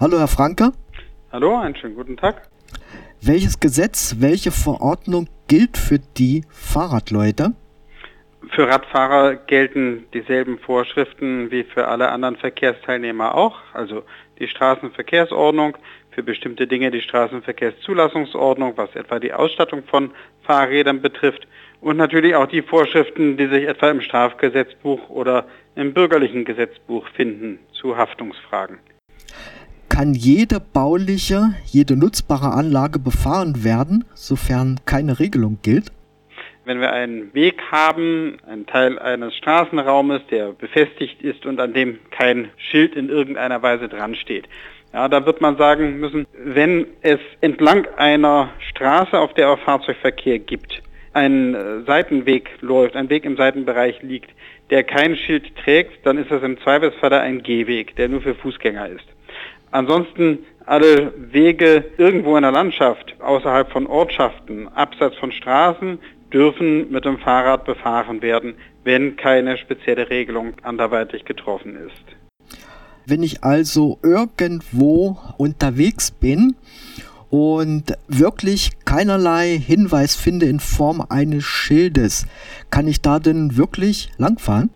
Hallo Herr Franke. Hallo, einen schönen guten Tag. Welches Gesetz, welche Verordnung gilt für die Fahrradleute? Für Radfahrer gelten dieselben Vorschriften wie für alle anderen Verkehrsteilnehmer auch, also die Straßenverkehrsordnung, für bestimmte Dinge die Straßenverkehrszulassungsordnung, was etwa die Ausstattung von Fahrrädern betrifft, und natürlich auch die Vorschriften, die sich etwa im Strafgesetzbuch oder im bürgerlichen Gesetzbuch finden zu Haftungsfragen. Kann jede nutzbare Anlage befahren werden, sofern keine Regelung gilt? Wenn wir einen Weg haben, einen Teil eines Straßenraumes, der befestigt ist und an dem kein Schild in irgendeiner Weise dran steht. Ja, da wird man sagen müssen, wenn es entlang einer Straße, auf der auch Fahrzeugverkehr gibt, ein Seitenweg läuft, ein Weg im Seitenbereich liegt, der kein Schild trägt, dann ist das im Zweifelsfall ein Gehweg, der nur für Fußgänger ist. Ansonsten alle Wege irgendwo in der Landschaft, außerhalb von Ortschaften, abseits von Straßen, dürfen mit dem Fahrrad befahren werden, wenn keine spezielle Regelung anderweitig getroffen ist. Wenn ich also irgendwo unterwegs bin und wirklich keinerlei Hinweis finde in Form eines Schildes, kann ich da denn wirklich langfahren?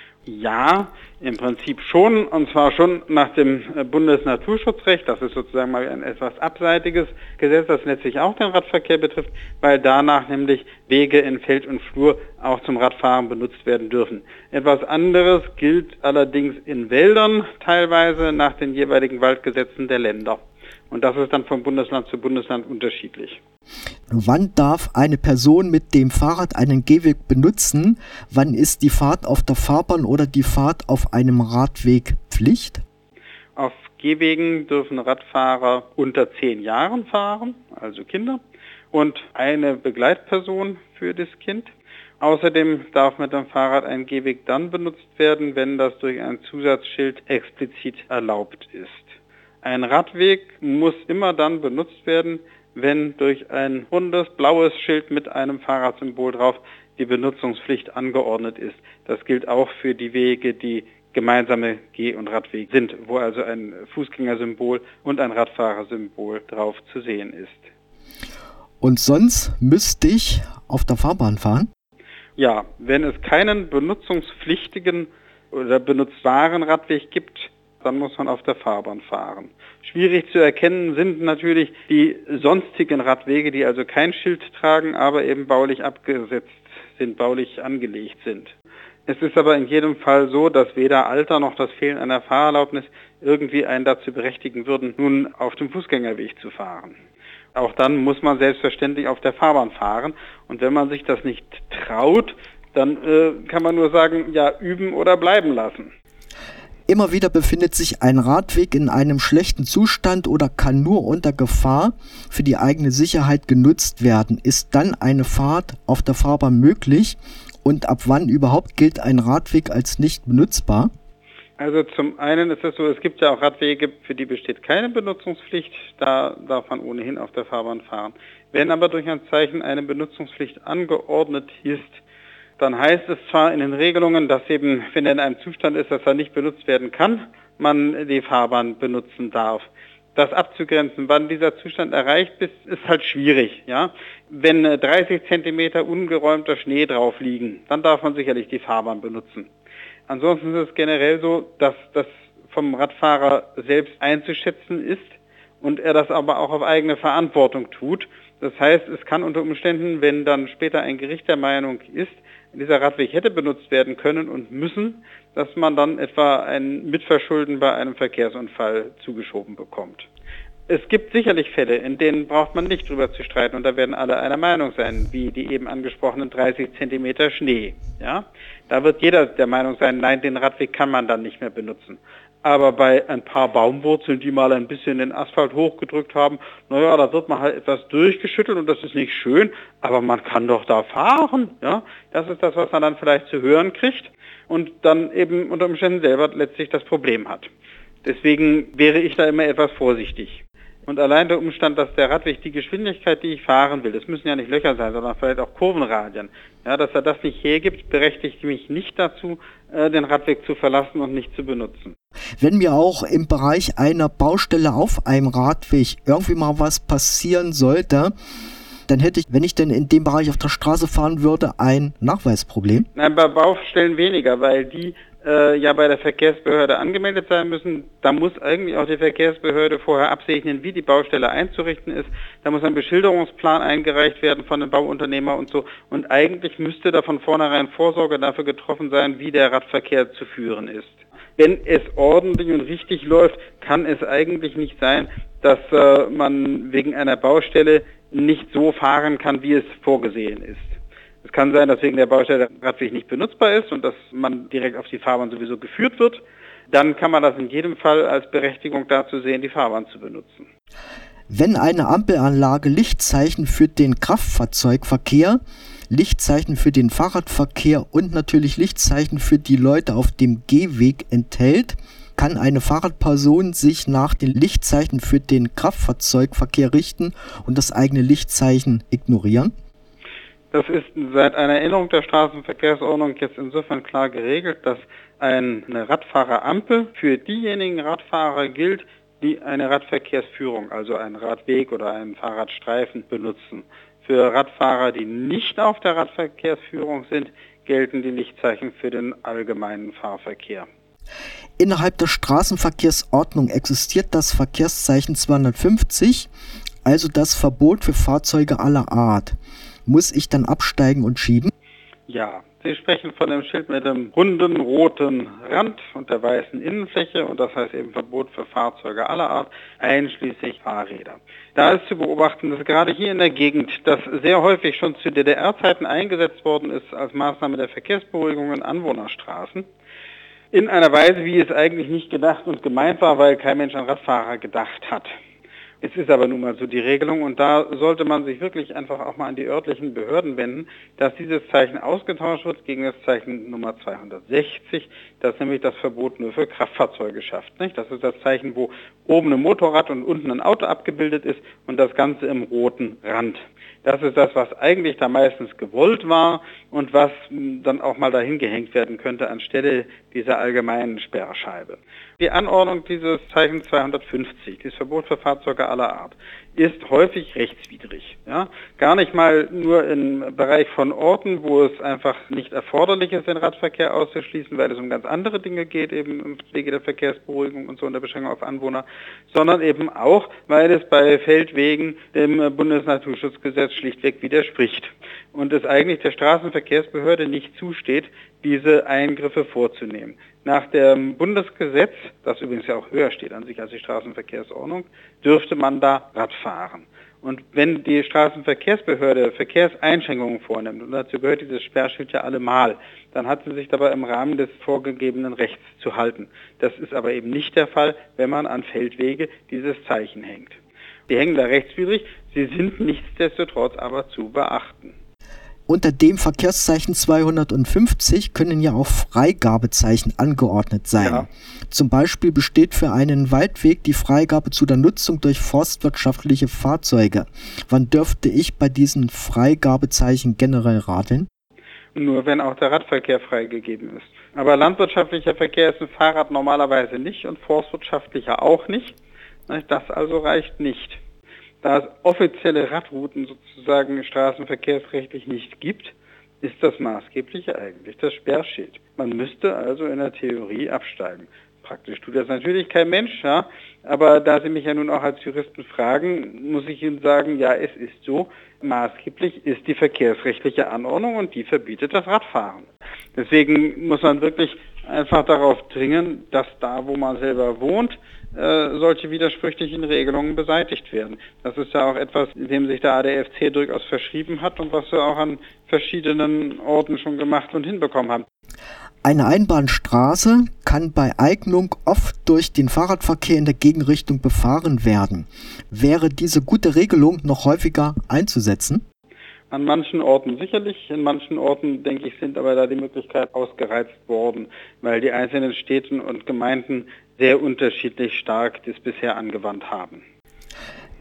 Ja, im Prinzip schon, und zwar schon nach dem Bundesnaturschutzrecht. Das ist sozusagen mal ein etwas abseitiges Gesetz, das letztlich auch den Radverkehr betrifft, weil danach nämlich Wege in Feld und Flur auch zum Radfahren benutzt werden dürfen. Etwas anderes gilt allerdings in Wäldern teilweise nach den jeweiligen Waldgesetzen der Länder. Und das ist dann von Bundesland zu Bundesland unterschiedlich. Wann darf eine Person mit dem Fahrrad einen Gehweg benutzen? Wann ist die Fahrt auf der Fahrbahn oder die Fahrt auf einem Radweg Pflicht? Auf Gehwegen dürfen Radfahrer unter 10 Jahren fahren, also Kinder, und eine Begleitperson für das Kind. Außerdem darf mit dem Fahrrad ein Gehweg dann benutzt werden, wenn das durch ein Zusatzschild explizit erlaubt ist. Ein Radweg muss immer dann benutzt werden, wenn durch ein rundes, blaues Schild mit einem Fahrradsymbol drauf die Benutzungspflicht angeordnet ist. Das gilt auch für die Wege, die gemeinsame Geh- und Radwege sind, wo also ein Fußgängersymbol und ein Radfahrersymbol drauf zu sehen ist. Und sonst müsste ich auf der Fahrbahn fahren? Ja, wenn es keinen benutzungspflichtigen oder benutzbaren Radweg gibt, dann muss man auf der Fahrbahn fahren. Schwierig zu erkennen sind natürlich die sonstigen Radwege, die also kein Schild tragen, aber eben baulich abgesetzt sind, baulich angelegt sind. Es ist aber in jedem Fall so, dass weder Alter noch das Fehlen einer Fahrerlaubnis irgendwie einen dazu berechtigen würden, nun auf dem Fußgängerweg zu fahren. Auch dann muss man selbstverständlich auf der Fahrbahn fahren. Und wenn man sich das nicht traut, dann kann man nur sagen, ja, üben oder bleiben lassen. Immer wieder befindet sich ein Radweg in einem schlechten Zustand oder kann nur unter Gefahr für die eigene Sicherheit genutzt werden. Ist dann eine Fahrt auf der Fahrbahn möglich? Und ab wann überhaupt gilt ein Radweg als nicht benutzbar? Also zum einen ist es so, es gibt ja auch Radwege, für die besteht keine Benutzungspflicht. Da darf man ohnehin auf der Fahrbahn fahren. Wenn aber durch ein Zeichen eine Benutzungspflicht angeordnet ist, dann heißt es zwar in den Regelungen, dass eben, wenn er in einem Zustand ist, dass er nicht benutzt werden kann, man die Fahrbahn benutzen darf. Das abzugrenzen, wann dieser Zustand erreicht ist, ist halt schwierig. Ja? Wenn 30 Zentimeter ungeräumter Schnee drauf liegen, dann darf man sicherlich die Fahrbahn benutzen. Ansonsten ist es generell so, dass das vom Radfahrer selbst einzuschätzen ist und er das aber auch auf eigene Verantwortung tut. Das heißt, es kann unter Umständen, wenn dann später ein Gericht der Meinung ist, dieser Radweg hätte benutzt werden können und müssen, dass man dann etwa ein Mitverschulden bei einem Verkehrsunfall zugeschoben bekommt. Es gibt sicherlich Fälle, in denen braucht man nicht drüber zu streiten und da werden alle einer Meinung sein, wie die eben angesprochenen 30 Zentimeter Schnee. Ja? Da wird jeder der Meinung sein, nein, den Radweg kann man dann nicht mehr benutzen. Aber bei ein paar Baumwurzeln, die mal ein bisschen den Asphalt hochgedrückt haben, naja, da wird man halt etwas durchgeschüttelt und das ist nicht schön, aber man kann doch da fahren. Ja? Das ist das, was man dann vielleicht zu hören kriegt und dann eben unter Umständen selber letztlich das Problem hat. Deswegen wäre ich da immer etwas vorsichtig. Und allein der Umstand, dass der Radweg die Geschwindigkeit, die ich fahren will, das müssen ja nicht Löcher sein, sondern vielleicht auch Kurvenradien, ja, dass er das nicht hergibt, berechtigt mich nicht dazu, den Radweg zu verlassen und nicht zu benutzen. Wenn mir auch im Bereich einer Baustelle auf einem Radweg irgendwie mal was passieren sollte, dann hätte ich, wenn ich denn in dem Bereich auf der Straße fahren würde, ein Nachweisproblem. Nein, bei Baustellen weniger, weil die ja bei der Verkehrsbehörde angemeldet sein müssen. Da muss eigentlich auch die Verkehrsbehörde vorher absegnen, wie die Baustelle einzurichten ist. Da muss ein Beschilderungsplan eingereicht werden von dem Bauunternehmer und so. Und eigentlich müsste da von vornherein Vorsorge dafür getroffen sein, wie der Radverkehr zu führen ist. Wenn es ordentlich und richtig läuft, kann es eigentlich nicht sein, dass man wegen einer Baustelle nicht so fahren kann, wie es vorgesehen ist. Es kann sein, dass wegen der Baustelle der Radweg nicht benutzbar ist und dass man direkt auf die Fahrbahn sowieso geführt wird. Dann kann man das in jedem Fall als Berechtigung dazu sehen, die Fahrbahn zu benutzen. Wenn eine Ampelanlage Lichtzeichen für den Kraftfahrzeugverkehr, Lichtzeichen für den Fahrradverkehr und natürlich Lichtzeichen für die Leute auf dem Gehweg enthält, kann eine Fahrradperson sich nach den Lichtzeichen für den Kraftfahrzeugverkehr richten und das eigene Lichtzeichen ignorieren? Das ist seit einer Änderung der Straßenverkehrsordnung jetzt insofern klar geregelt, dass eine Radfahrerampel für diejenigen Radfahrer gilt, die eine Radverkehrsführung, also einen Radweg oder einen Fahrradstreifen benutzen. Für Radfahrer, die nicht auf der Radverkehrsführung sind, gelten die Lichtzeichen für den allgemeinen Fahrverkehr. Innerhalb der Straßenverkehrsordnung existiert das Verkehrszeichen 250, also das Verbot für Fahrzeuge aller Art. Muss ich dann absteigen und schieben? Ja, Sie sprechen von dem Schild mit dem runden roten Rand und der weißen Innenfläche und das heißt eben Verbot für Fahrzeuge aller Art, einschließlich Fahrräder. Da ist zu beobachten, dass gerade hier in der Gegend das sehr häufig schon zu DDR-Zeiten eingesetzt worden ist als Maßnahme der Verkehrsberuhigung in Anwohnerstraßen. In einer Weise, wie es eigentlich nicht gedacht und gemeint war, weil kein Mensch an Radfahrer gedacht hat. Es ist aber nun mal so die Regelung und da sollte man sich wirklich einfach auch mal an die örtlichen Behörden wenden, dass dieses Zeichen ausgetauscht wird gegen das Zeichen Nummer 260, das nämlich das Verbot nur für Kraftfahrzeuge schafft. Nicht? Das ist das Zeichen, wo oben ein Motorrad und unten ein Auto abgebildet ist und das Ganze im roten Rand. Das ist das, was eigentlich da meistens gewollt war und was dann auch mal dahin gehängt werden könnte anstelle dieser allgemeinen Sperrscheibe. Die Anordnung dieses Zeichen 250, dieses Verbot für Fahrzeuge aller Art, ist häufig rechtswidrig. Ja? Gar nicht mal nur im Bereich von Orten, wo es einfach nicht erforderlich ist, den Radverkehr auszuschließen, weil es um ganz andere Dinge geht, eben im Wege der Verkehrsberuhigung und so und der Beschränkung auf Anwohner, sondern eben auch, weil es bei Feldwegen dem Bundesnaturschutzgesetz schlichtweg widerspricht und es eigentlich der Straßenverkehrsbehörde nicht zusteht, diese Eingriffe vorzunehmen. Nach dem Bundesgesetz, das übrigens ja auch höher steht an sich als die Straßenverkehrsordnung, dürfte man da Rad fahren. Und wenn die Straßenverkehrsbehörde Verkehrseinschränkungen vornimmt, und dazu gehört dieses Sperrschild ja allemal, dann hat sie sich dabei im Rahmen des vorgegebenen Rechts zu halten. Das ist aber eben nicht der Fall, wenn man an Feldwege dieses Zeichen hängt. Die hängen da rechtswidrig, sie sind nichtsdestotrotz aber zu beachten. Unter dem Verkehrszeichen 250 können ja auch Freigabezeichen angeordnet sein. Ja. Zum Beispiel besteht für einen Waldweg die Freigabe zu der Nutzung durch forstwirtschaftliche Fahrzeuge. Wann dürfte ich bei diesen Freigabezeichen generell radeln? Nur wenn auch der Radverkehr freigegeben ist. Aber landwirtschaftlicher Verkehr ist ein Fahrrad normalerweise nicht und forstwirtschaftlicher auch nicht. Das also reicht nicht. Da es offizielle Radrouten sozusagen straßenverkehrsrechtlich nicht gibt, ist das Maßgebliche eigentlich das Sperrschild. Man müsste also in der Theorie absteigen. Praktisch tut das natürlich kein Mensch, ja, aber da Sie mich ja nun auch als Juristen fragen, muss ich Ihnen sagen, ja, es ist so, maßgeblich ist die verkehrsrechtliche Anordnung und die verbietet das Radfahren. Deswegen muss man wirklich einfach darauf dringen, dass da, wo man selber wohnt, solche widersprüchlichen Regelungen beseitigt werden. Das ist ja auch etwas, dem sich der ADFC durchaus verschrieben hat und was wir auch an verschiedenen Orten schon gemacht und hinbekommen haben. Eine Einbahnstraße kann bei Eignung oft durch den Fahrradverkehr in der Gegenrichtung befahren werden. Wäre diese gute Regelung noch häufiger einzusetzen? An manchen Orten sicherlich, in manchen Orten, denke ich, sind aber da die Möglichkeiten ausgereizt worden, weil die einzelnen Städte und Gemeinden sehr unterschiedlich stark das bisher angewandt haben.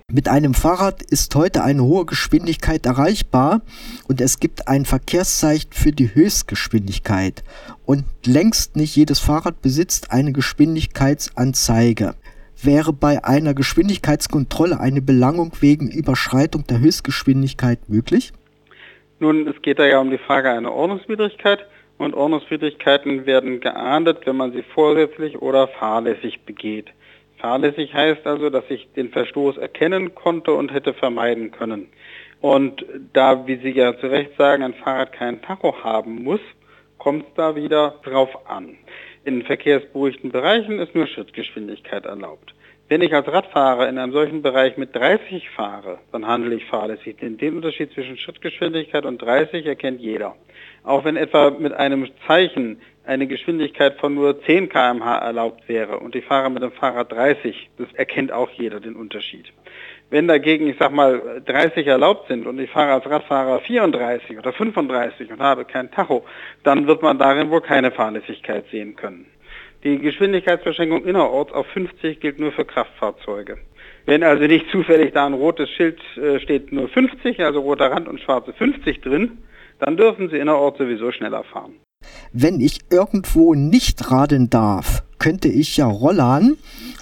Mit einem Fahrrad ist heute eine hohe Geschwindigkeit erreichbar und es gibt ein Verkehrszeichen für die Höchstgeschwindigkeit. Und längst nicht jedes Fahrrad besitzt eine Geschwindigkeitsanzeige. Wäre bei einer Geschwindigkeitskontrolle eine Belangung wegen Überschreitung der Höchstgeschwindigkeit möglich? Nun, es geht da ja um die Frage einer Ordnungswidrigkeit und Ordnungswidrigkeiten werden geahndet, wenn man sie vorsätzlich oder fahrlässig begeht. Fahrlässig heißt also, dass ich den Verstoß erkennen konnte und hätte vermeiden können. Und da, wie Sie ja zu Recht sagen, ein Fahrrad keinen Tacho haben muss, kommt es da wieder drauf an. In verkehrsberuhigten Bereichen ist nur Schrittgeschwindigkeit erlaubt. Wenn ich als Radfahrer in einem solchen Bereich mit 30 fahre, dann handle ich fahrlässig. Denn den Unterschied zwischen Schrittgeschwindigkeit und 30 erkennt jeder. Auch wenn etwa mit einem Zeichen eine Geschwindigkeit von nur 10 km/h erlaubt wäre und ich fahre mit dem Fahrrad 30, das erkennt auch jeder den Unterschied. Wenn dagegen, ich sag mal, 30 erlaubt sind und ich fahre als Radfahrer 34 oder 35 und habe kein Tacho, dann wird man darin wohl keine Fahrlässigkeit sehen können. Die Geschwindigkeitsbeschränkung innerorts auf 50 gilt nur für Kraftfahrzeuge. Wenn also nicht zufällig da ein rotes Schild steht, nur 50, also roter Rand und schwarze 50 drin, dann dürfen Sie innerorts sowieso schneller fahren. Wenn ich irgendwo nicht radeln darf, könnte ich ja rollern,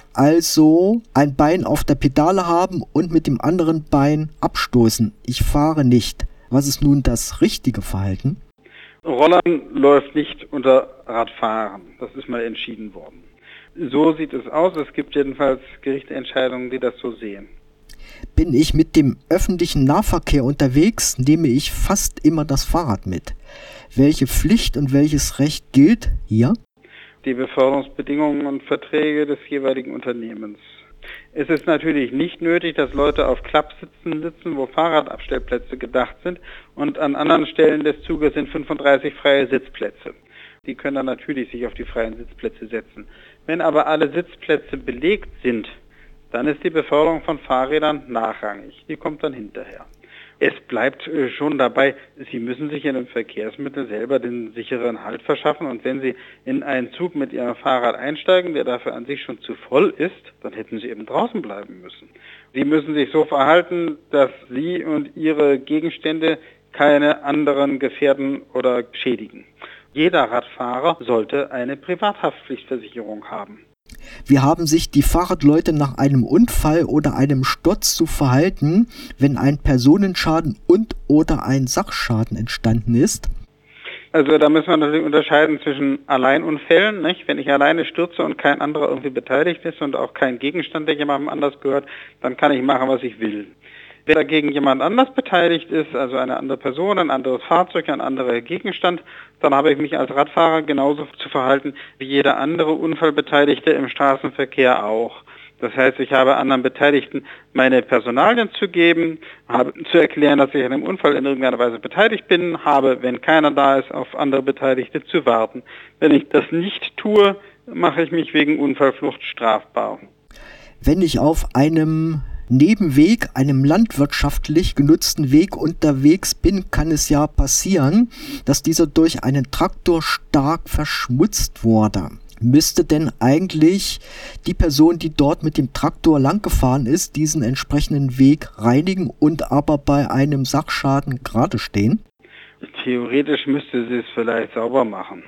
also ein Bein auf der Pedale haben und mit dem anderen Bein abstoßen. Ich fahre nicht. Was ist nun das richtige Verhalten? Rollern läuft nicht unter Radfahren. Das ist mal entschieden worden. So sieht es aus. Es gibt jedenfalls Gerichtsentscheidungen, die das so sehen. Bin ich mit dem öffentlichen Nahverkehr unterwegs, nehme ich fast immer das Fahrrad mit. Welche Pflicht und welches Recht gilt hier? Die Beförderungsbedingungen und Verträge des jeweiligen Unternehmens. Es ist natürlich nicht nötig, dass Leute auf Klappsitzen sitzen, wo Fahrradabstellplätze gedacht sind und an anderen Stellen des Zuges sind 35 freie Sitzplätze. Die können dann natürlich sich auf die freien Sitzplätze setzen. Wenn aber alle Sitzplätze belegt sind, dann ist die Beförderung von Fahrrädern nachrangig. Die kommt dann hinterher. Es bleibt schon dabei, Sie müssen sich in einem Verkehrsmittel selber den sicheren Halt verschaffen und wenn Sie in einen Zug mit Ihrem Fahrrad einsteigen, der dafür an sich schon zu voll ist, dann hätten Sie eben draußen bleiben müssen. Sie müssen sich so verhalten, dass Sie und Ihre Gegenstände keine anderen gefährden oder schädigen. Jeder Radfahrer sollte eine Privathaftpflichtversicherung haben. Wie haben sich die Fahrradleute nach einem Unfall oder einem Sturz zu verhalten, wenn ein Personenschaden und/oder ein Sachschaden entstanden ist? Also da müssen wir natürlich unterscheiden zwischen Alleinunfällen, nicht? Wenn ich alleine stürze und kein anderer irgendwie beteiligt ist und auch kein Gegenstand, der jemandem anders gehört, dann kann ich machen, was ich will. Wenn dagegen jemand anders beteiligt ist, also eine andere Person, ein anderes Fahrzeug, ein anderer Gegenstand, dann habe ich mich als Radfahrer genauso zu verhalten wie jeder andere Unfallbeteiligte im Straßenverkehr auch. Das heißt, ich habe anderen Beteiligten meine Personalien zu geben, habe zu erklären, dass ich an einem Unfall in irgendeiner Weise beteiligt bin, habe, wenn keiner da ist, auf andere Beteiligte zu warten. Wenn ich das nicht tue, mache ich mich wegen Unfallflucht strafbar. Wenn ich auf einem Nebenweg, einem landwirtschaftlich genutzten Weg unterwegs bin, kann es ja passieren, dass dieser durch einen Traktor stark verschmutzt wurde. Müsste denn eigentlich die Person, die dort mit dem Traktor lang gefahren ist, diesen entsprechenden Weg reinigen und aber bei einem Sachschaden gerade stehen? Theoretisch müsste sie es vielleicht sauber machen.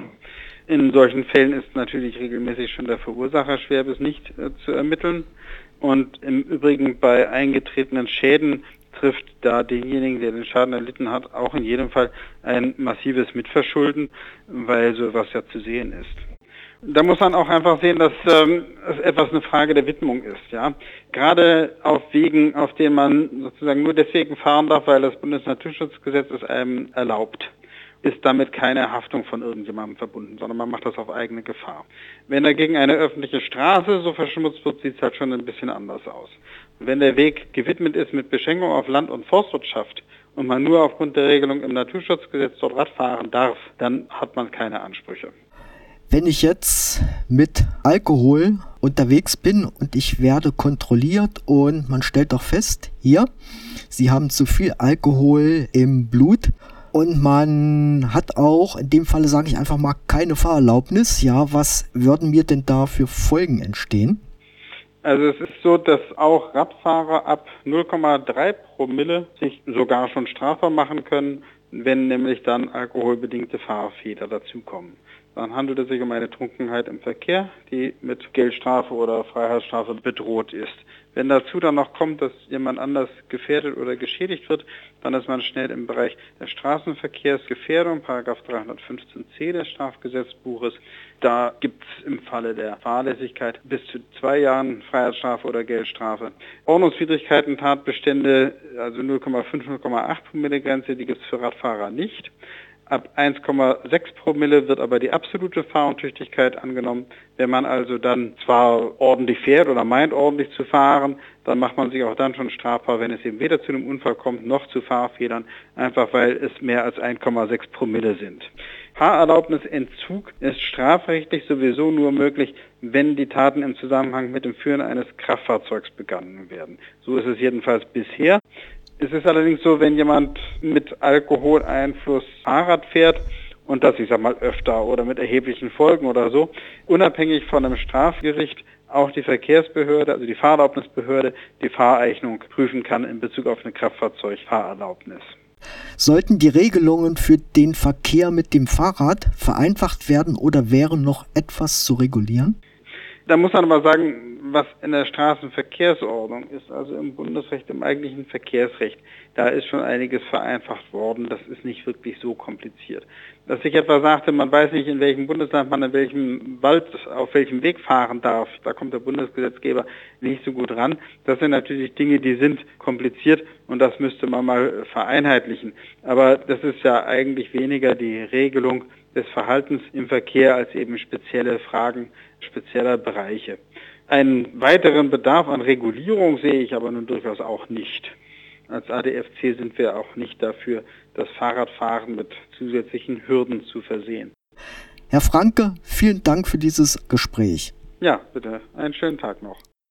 In solchen Fällen ist natürlich regelmäßig schon der Verursacher schwer bis nicht zu ermitteln. Und im Übrigen bei eingetretenen Schäden trifft da denjenigen, der den Schaden erlitten hat, auch in jedem Fall ein massives Mitverschulden, weil sowas ja zu sehen ist. Da muss man auch einfach sehen, dass es etwas eine Frage der Widmung ist. Ja, gerade auf Wegen, auf denen man sozusagen nur deswegen fahren darf, weil das Bundesnaturschutzgesetz es einem erlaubt, ist damit keine Haftung von irgendjemandem verbunden, sondern man macht das auf eigene Gefahr. Wenn dagegen eine öffentliche Straße so verschmutzt wird, sieht es halt schon ein bisschen anders aus. Wenn der Weg gewidmet ist mit Beschränkung auf Land- und Forstwirtschaft und man nur aufgrund der Regelung im Naturschutzgesetz dort Rad fahren darf, dann hat man keine Ansprüche. Wenn ich jetzt mit Alkohol unterwegs bin und ich werde kontrolliert und man stellt doch fest, hier, Sie haben zu viel Alkohol im Blut, und man hat auch, in dem Falle sage ich einfach mal, keine Fahrerlaubnis. Ja, was würden mir denn da für Folgen entstehen? Also es ist so, dass auch Radfahrer ab 0,3 Promille sich sogar schon strafbar machen können, wenn nämlich dann alkoholbedingte Fahrfehler dazukommen. Dann handelt es sich um eine Trunkenheit im Verkehr, die mit Geldstrafe oder Freiheitsstrafe bedroht ist. Wenn dazu dann noch kommt, dass jemand anders gefährdet oder geschädigt wird, dann ist man schnell im Bereich der Straßenverkehrsgefährdung, Paragraph 315c des Strafgesetzbuches. Da gibt es im Falle der Fahrlässigkeit bis zu 2 Jahren Freiheitsstrafe oder Geldstrafe. Ordnungswidrigkeiten, Tatbestände, also 0,5, 0,8 Promille Grenze, die gibt es für Radfahrer nicht. Ab 1,6 Promille wird aber die absolute Fahruntüchtigkeit angenommen. Wenn man also dann zwar ordentlich fährt oder meint ordentlich zu fahren, dann macht man sich auch dann schon strafbar, wenn es eben weder zu einem Unfall kommt noch zu Fahrfehlern, einfach weil es mehr als 1,6 Promille sind. Fahrerlaubnisentzug ist strafrechtlich sowieso nur möglich, wenn die Taten im Zusammenhang mit dem Führen eines Kraftfahrzeugs begangen werden. So ist es jedenfalls bisher. Es ist allerdings so, wenn jemand mit Alkoholeinfluss Fahrrad fährt und das, ich sag mal, öfter oder mit erheblichen Folgen oder so, unabhängig von einem Strafgericht auch die Verkehrsbehörde, also die Fahrerlaubnisbehörde, die Fahreignung prüfen kann in Bezug auf eine Kraftfahrzeugfahrerlaubnis. Sollten die Regelungen für den Verkehr mit dem Fahrrad vereinfacht werden oder wäre noch etwas zu regulieren? Da muss man aber sagen, was in der Straßenverkehrsordnung ist, also im Bundesrecht, im eigentlichen Verkehrsrecht, da ist schon einiges vereinfacht worden. Das ist nicht wirklich so kompliziert. Dass ich etwa sagte, man weiß nicht, in welchem Bundesland man in welchem Wald, auf welchem Weg fahren darf, da kommt der Bundesgesetzgeber nicht so gut ran. Das sind natürlich Dinge, die sind kompliziert und das müsste man mal vereinheitlichen. Aber das ist ja eigentlich weniger die Regelung des Verhaltens im Verkehr als eben spezielle Fragen spezieller Bereiche. Einen weiteren Bedarf an Regulierung sehe ich aber nun durchaus auch nicht. Als ADFC sind wir auch nicht dafür, das Fahrradfahren mit zusätzlichen Hürden zu versehen. Herr Franke, vielen Dank für dieses Gespräch. Ja, bitte. Einen schönen Tag noch.